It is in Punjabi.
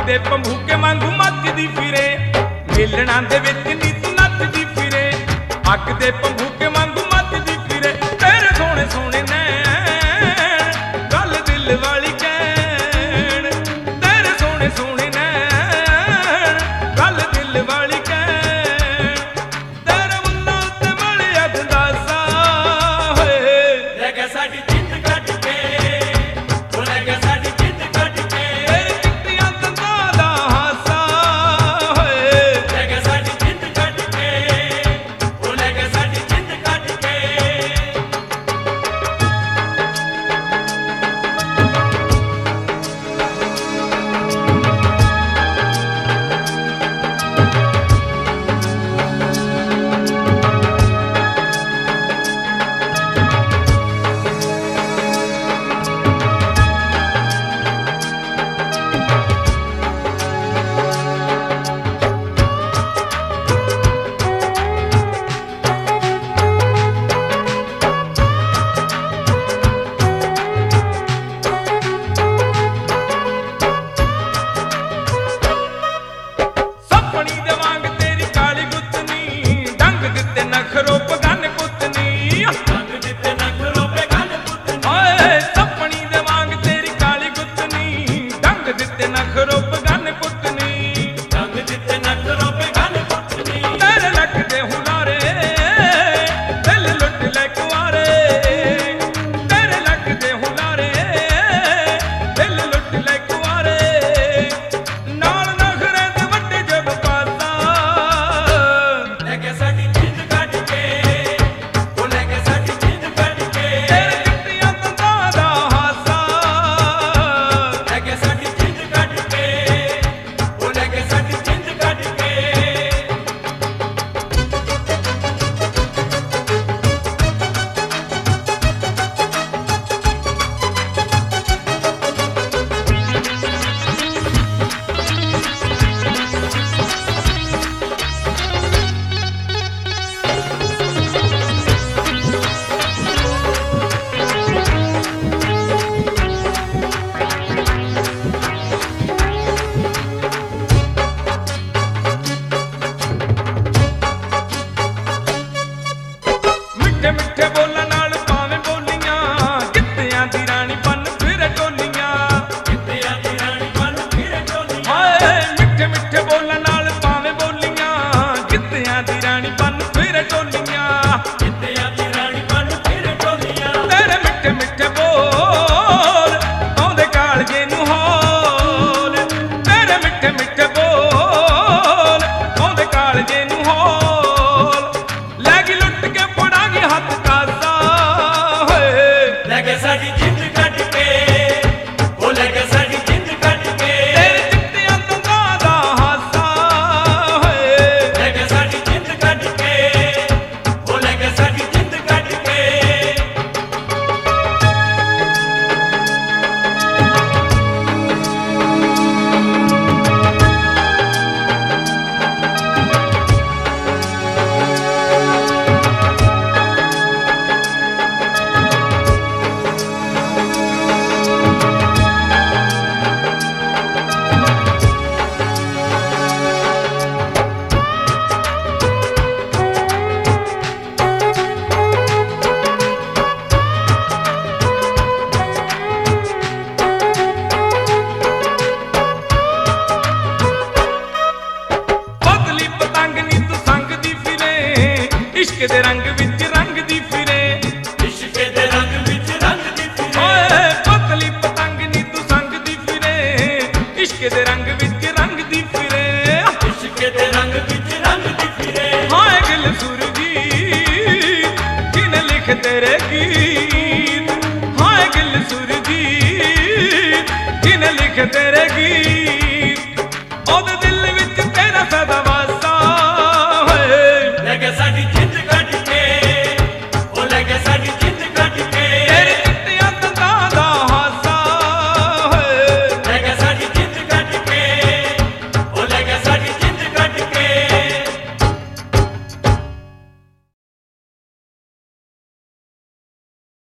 ਦੇ ਭੰਬੂਕੇ ਵਾਂਗੂ ਮੱਚਦੀ ਫਿਰੇ, ਮੇਲਣਾ ਦੇ ਵਿੱਚ ਨੀ ਤੂੰ ਨੱਚਦੀ ਫਿਰੇ। ਅੱਗ ਦੇ ਭੰਬੂਕੇ ਵਾਂਗੂ ਮੱਚਦੀ ਫਿਰੇ, ਤੇਰੇ ਸੋਹਣੇ ਸੋਹਣੇ ਨੈਣ ਗੱਲ ਦਿਲ ਵਾਲੀ ਕਹਿਣ, ਤੇਰੇ ਸੋਹਣੇ ਸੋਹਣੇ ਨੈਣ ਗੱਲ ਦਿਲ ਵਾਲੀ ਕਹਿਣ। ਤੇਰੇ ਮੁੰਨਾਂ ਉੱਤੇ ਬੜਿਆ ਗੰਦਾਸਾ ਹੋਏ, ਲੈ ਗਿਆ ਸਾਡੀ ਜਿੱਦ ਕੱਢ ਕੇ, ਉਹ ਲੈ ਗਿਆ ਸਾਡੀ ਜਿੱਦ ਕੱਢ ਕੇ। ਤੇਰੇ ਚਿੱਟੀਆਂ ਦੰਦਾਂ ਦਾ ਹਾਸਾ ਹੋਏ, ਲੈ ਗਿਆ ਸਾਡੀ ਜਿੱਦ ਕੱਢ ਕੇ, ਉਹ ਲੈ ਗਿਆ ਸਾਡੀ ਜਿੱਦ ਕੱਢ ਕੇ। ਸੱਪਣੀ ਦੇ ਵਾਂਗ ਤੇਰੀ ਕਾਲੀ ਗੁੱਤਨੀ, ਡੰਗ ਦਿੱਤੇ ਨਖਰੋ ਪਗਨ ਪੁੱਤਨੀ। ਰੰਗ ਦਿੱਤੇ ਨਖਰੋ ਪੇ ਗੱਲ ਪੁੱਤਨੀ, ਓਏ ਸੱਪਣੀ ਦੇ ਵਾਂਗ ਤੇਰੀ ਕਾਲੀ ਗੁੱਤਨੀ, ਡੰਗ ਦਿੱਤੇ ਨਖਰੋ ਪਗਨ ਪੁੱਤਨੀ। ਰੰਗ ਦਿੱਤੇ ਨਖਰੋ ਪੇ ਗੱਲ ਪੁੱਤਨੀ। ਤੇਰੇ ਲੱਗਦੇ ਹੁਲਾਰੇ ਦਿਲ ਲੁੱਟ ਲੈ ਕੁਆਰੇ, ਤੇਰੇ ਲੱਗਦੇ ਹੁਲਾਰੇ ਦਿਲ ਲੁੱਟ ਲੈ ਕੁਆਰੇ। ਨਾਲ ਨਖਰੇ ਦੇ ਵੱਡੇ ਜਬ ਪਾਸਾ, ਲੈ ਗਿਆ ਸਾਡੀ ਜਿੱਦ ਕੱਢ ਕੇ, ਉਹ ਲੈ ਗਿਆ ਸਾਡੀ ਜਿੱਦ ਕੱਢ ਕੇ। ਤੇਰੇ ਚਿੱਟੀਆਂ ਦੰਦਾਂ ਦਾ ਹਾਸਾ, ਲੈ ਗਿਆ ਸਾਡੀ ਜਿੱਦ ਕੱਢ ਕੇ, ਉਹ ਲੈ ਗਿਆ ਸਾਡੀ ਜਿੱਦ ਕੱਢ ਕੇ। ਮਿੱਠੇ ਮਿੱਠੇ ਬੋਲਾਂ ਨਾਲ ਭਾਵੇਂ ਬੋਲੀਆਂ, ਗਿੱਧਿਆਂ ਦੀ ਰਾਣੀ ਬਣ ਫਿਰੇ ਟੋਲੀਆਂ। ਗਿੱਧਿਆਂ ਦੀ ਰਾਣੀ ਬਣ ਫਿਰੇ ਟੋਲੀਆਂ। ਹਾਏ ਮਿੱਠੇ ਮਿੱਠੇ ਬੋਲਾਂ ਨਾਲ ਭਾਵੇਂ ਬੋਲੀਆਂ, ਗਿੱਧਿਆਂ ਦੀ ਰਾਣੀ ਬਣ ਫਿਰੇ ਟੋਲੀਆਂ। ਗਿੱਧਿਆਂ ਦੀ ਰਾਣੀ ਬਣ ਫਿਰੇ ਟੋਲੀਆਂ। ਤੇਰੇ ਮਿੱਠੇ ਮਿੱਠੇ ਬੋਲ ਆਉਂਦੇ ਕਾਲਜੇ ਨੂੰ ਹੌਲ, ਤੇਰੇ ਮਿੱਠੇ ਮਿੱਠੇ ਬੋਲ ਆਉਂਦੇ ਕਾਲਜੇ ਨੂੰ ਹੌਲ। ਲੈ ਗਈ ਲੁੱਟ ਕੇ ਫੜਾਂਗੀ ਹੱਥ ਕਾਸਾ ਹੋਏ, ਲੈ ਗਿਆ ਸਾਡੀ ਜਿੱਦ ਕੱਢ ਕੇ, ਉਹ ਲੈ ਗਿਆ ਸਾਡੀ ਜਿੱਦ ਕੱਢ ਕੇ। ਤੇਰੇ ਚਿੱਟੀਆਂ ਦੰਦਾਂ ਦਾ ਹਾਸਾ ਹੋਏ, ਲੈ ਗਿਆ ਸਾਡੀ ਜਿੱਦ ਕੱਢ ਕੇ, ਉਹ ਲੈ ਗਿਆ ਸਾਡੀ ਜਿੱਦ ਕੱਢ ਕੇ। ਬਦਲੀ ਪਤੰਗ ਨੀ ਤੂੰ ਸੰਗ ਦੀ ਫਿਰੇ, ਇਸ਼ਕ ਦੇ ਰੰਗ ਵਿੱਚ ਰੰਗ ਦੀ ਫਿਰੇ। ਇਸ਼ਕ ਦੇ ਰੰਗ ਵਿੱਚ ਰੰਗ ਦੀ ਫਿਰੇ। ਓਏ ਬਦਲੀ ਪਤੰਗ ਨੀ ਤੂੰ ਸੰਗ ਦੀ ਫਿਰੇ, ਇਸ਼ਕ ਦੇ ਰੰਗ ਵਿੱਚ ਰੰਗ ਦੀ ਫਿਰੇ। ਇਸ਼ਕ ਦੇ ਰੰਗ ਵਿੱਚ ਰੰਗ ਦੀ ਫਿਰੇ। ਹਾਏ ਗਿਲ ਸੁਰਜੀਤ ਜਿਨੇ ਲਿਖ ਤੇਰੇ ਗੀਤ, ਹਾਏ ਗਿਲ ਸੁਰਜੀਤ ਜਿਨੇ ਲਿਖ ਤੇਰੇ ਗੀਤ। ਉਹਦੇ